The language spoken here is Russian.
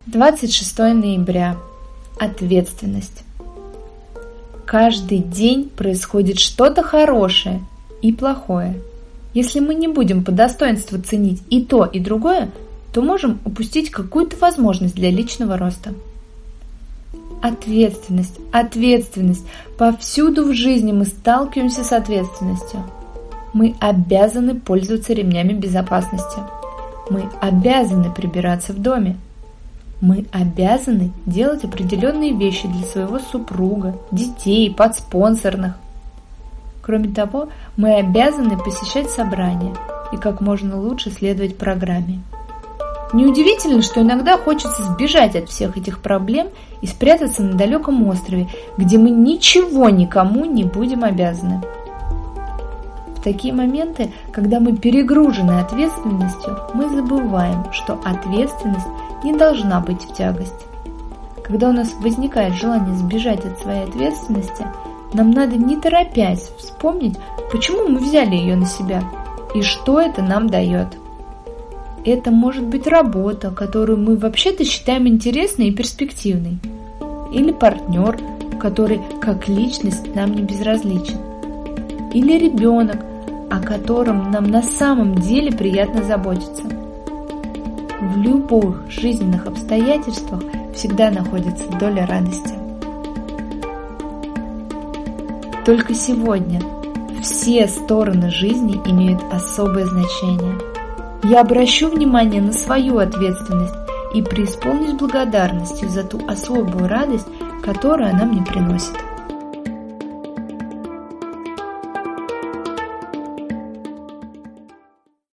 26 ноября. Ответственность. Каждый день происходит что-то хорошее и плохое. Если мы не будем по достоинству ценить и то, и другое, то можем упустить какую-то возможность для личного роста. Ответственность, ответственность. Повсюду в жизни мы сталкиваемся с ответственностью. Мы обязаны пользоваться ремнями безопасности. Мы обязаны прибираться в доме. Мы обязаны делать определенные вещи для своего супруга, детей, подспонсорных. Кроме того, мы обязаны посещать собрания и как можно лучше следовать программе. Неудивительно, что иногда хочется сбежать от всех этих проблем и спрятаться на далеком острове, где мы ничего никому не будем обязаны. В такие моменты, когда мы перегружены ответственностью, мы забываем, что ответственность не должна быть в тягость. Когда у нас возникает желание сбежать от своей ответственности, нам надо не торопясь вспомнить, почему мы взяли ее на себя и что это нам дает. Это может быть работа, которую мы вообще-то считаем интересной и перспективной, или партнер, который как личность нам не безразличен, или ребенок, о котором нам на самом деле приятно заботиться. В любых жизненных обстоятельствах всегда находится доля радости. Только сегодня все стороны жизни имеют особое значение. Я обращу внимание на свою ответственность и преисполнюсь благодарностью за ту особую радость, которую она мне приносит.